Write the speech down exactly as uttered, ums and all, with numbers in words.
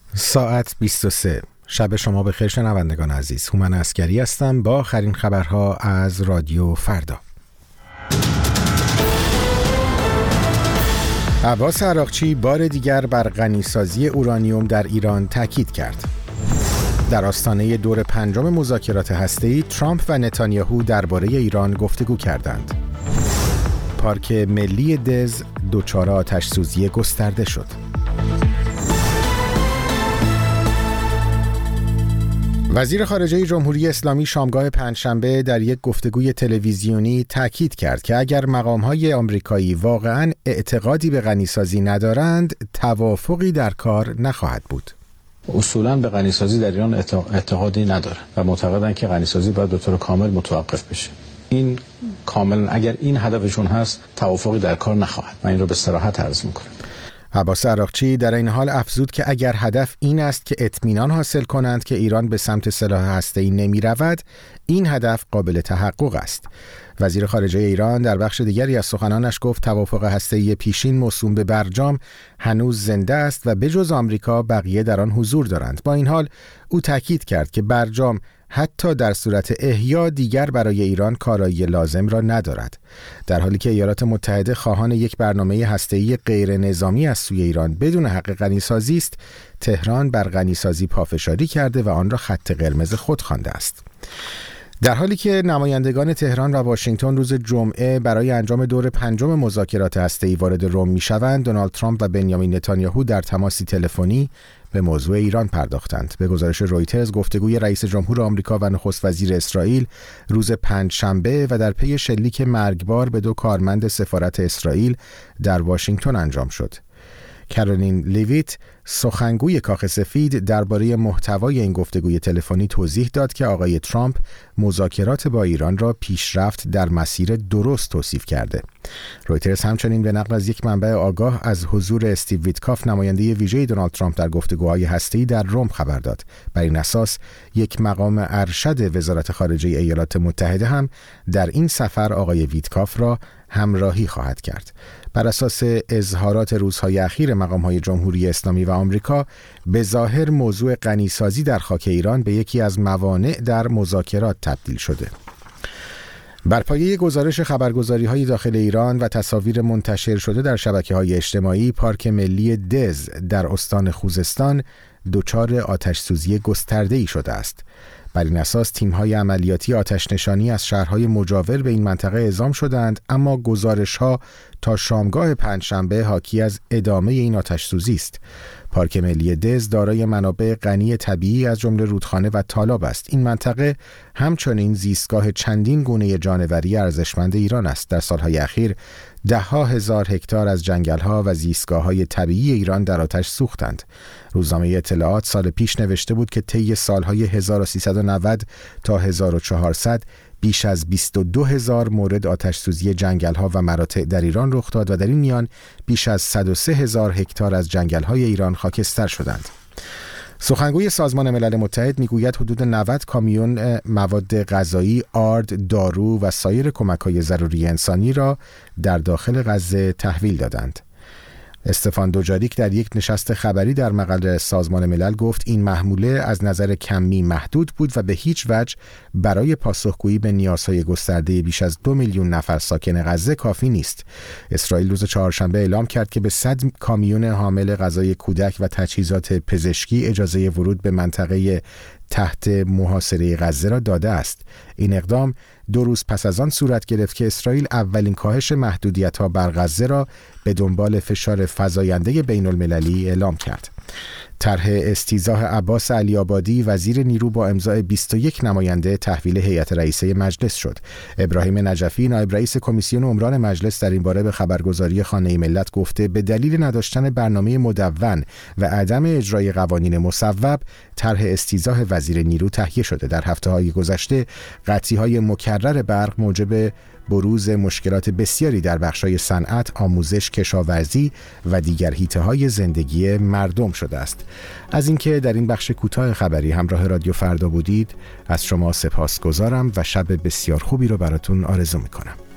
ساعت بیست و سه. شب شما بخیر شنوندگان عزیز. هومن عسکری هستم با آخرین خبرها از رادیو فردا. عباس عراقچی بار دیگر بر غنیسازی اورانیوم در ایران تاکید کرد. در آستانه دور پنجم مذاکرات هسته‌ای، ترامپ و نتانیاهو درباره ایران گفتگو کردند. پارک ملی دز دچار آتش‌سوزی گسترده شد. وزیر خارجه جمهوری اسلامی شامگاه پنجشنبه در یک گفتگوی تلویزیونی تاکید کرد که اگر مقام‌های آمریکایی واقعاً اعتقادی به غنیسازی ندارند، توافقی در کار نخواهد بود. اصولاً به غنیسازی در ایران اعتقادی نداره و معتقدن که غنیسازی باید به طور کامل متوقف بشه. این کاملا اگر این هدفشون هست، توافقی در کار نخواهد. من این رو به صراحت عرض می‌کنم. عباس عراقچی در این حال افزود که اگر هدف این است که اطمینان حاصل کنند که ایران به سمت سلاح هسته‌ای نمی‌رود، این هدف قابل تحقق است. وزیر خارجه ایران در بخش دیگری از سخنانش گفت توافق هسته‌ای پیشین موسوم به برجام هنوز زنده است و بجز آمریکا بقیه در آن حضور دارند. با این حال او تاکید کرد که برجام حتی در صورت احیا دیگر برای ایران کارایی لازم را ندارد. در حالی که ایالات متحده خواهان یک برنامه هسته‌ای غیر نظامی از سوی ایران بدون حق غنیسازی است، تهران بر غنیسازی پافشاری کرده و آن را خط قرمز خود خوانده است. در حالی که نمایندگان تهران و واشنگتن روز جمعه برای انجام دور پنجم مذاکرات هسته‌ای وارد روم می‌شوند، دونالد ترامپ و بنیامین نتانیاهو در تماسی تلفنی به موضوع ایران پرداختند. به گزارش رویترز، گفتگوی رئیس جمهور آمریکا و نخست وزیر اسرائیل روز پنجشنبه و در پی شلیک مرگبار به دو کارمند سفارت اسرائیل در واشنگتن انجام شد. کرولین لیویت، سخنگوی کاخ سفید، درباره محتوای این گفتگوی تلفنی توضیح داد که آقای ترامپ مذاکرات با ایران را پیشرفت در مسیر درست توصیف کرده. رویترز همچنین به نقل از یک منبع آگاه از حضور استیو ویتکاف، نماینده ویژه دونالد ترامپ در گفتگوهای هسته‌ای در روم خبر داد. بر این اساس یک مقام ارشد وزارت خارجه ایالات متحده هم در این سفر آقای ویتکاف را همراهی خواهد کرد. بر اساس اظهارات روزهای اخیر مقام‌های جمهوری اسلامی و آمریکا، به ظاهر موضوع غنیسازی در خاک ایران به یکی از موانع در مذاکرات تبدیل شده. بر پایه گزارش خبرگزاری‌های داخل ایران و تصاویر منتشر شده در شبکه‌های اجتماعی، پارک ملی دز در استان خوزستان دچار آتش‌سوزی گسترده‌ای شده است. بر این اساس تیم‌های عملیاتی آتش‌نشانی از شهرهای مجاور به این منطقه اعزام شدند، اما گزارش‌ها تا شامگاه پنجشنبه حاکی از ادامه این آتش‌سوزی است. پارک ملی دز دارای منابع غنی طبیعی از جمله رودخانه و تالاب است. این منطقه همچنین زیستگاه چندین گونه جانوری ارزشمند ایران است. در سالهای اخیر ده‌ها هزار هکتار از جنگل‌ها و زیستگاه‌های طبیعی ایران در آتش سوختند. روزنامه اطلاعات سال پیش نوشته بود که طی سالهای هزار و سیصد و نود تا هزار و چهارصد بیش از بیست و دو هزار مورد آتش‌سوزی جنگل‌ها و مراتع در ایران رخ داد و در این میان بیش از صد و سه هزار هکتار از جنگل‌های ایران خاکستر شدند. سخنگوی سازمان ملل متحد میگوید حدود نود کامیون مواد غذایی، آرد، دارو و سایر کمک‌های ضروری انسانی را در داخل غزه تحویل دادند. استفان دوجاریک در یک نشست خبری در مقر سازمان ملل گفت این محموله از نظر کمی محدود بود و به هیچ وجه برای پاسخگویی به نیازهای گسترده بیش از دو میلیون نفر ساکن غزه کافی نیست. اسرائیل روز چهارشنبه اعلام کرد که به صد کامیون حامل غذای کودک و تجهیزات پزشکی اجازه ورود به منطقه تحت محاصره غزه را داده است. این اقدام دو روز پس از آن صورت گرفت که اسرائیل اولین کاهش محدودیت‌ها بر غزه را به دنبال فشار فزاینده بین المللی اعلام کرد. طرح استیضاح عباس علی‌آبادی وزیر نیرو با امضای بیست و یک نماینده تحویل هیئت رئیسه مجلس شد. ابراهیم نجفی نایب رئیس کمیسیون عمران مجلس در این باره به خبرگزاری خانه ملت گفته به دلیل نداشتن برنامه مدون و عدم اجرای قوانین مصوب، طرح استیضاح وزیر نیرو تهیه شده. در هفته‌های گذشته قطعی‌های مکرر برق موجب بروز مشکلات بسیاری در بخش‌های صنعت، آموزش، کشاورزی و دیگر حیطه‌های زندگی مردم شده است. از اینکه در این بخش کوتاه خبری همراه رادیو فردا بودید، از شما سپاسگزارم و شب بسیار خوبی رو براتون آرزو می‌کنم.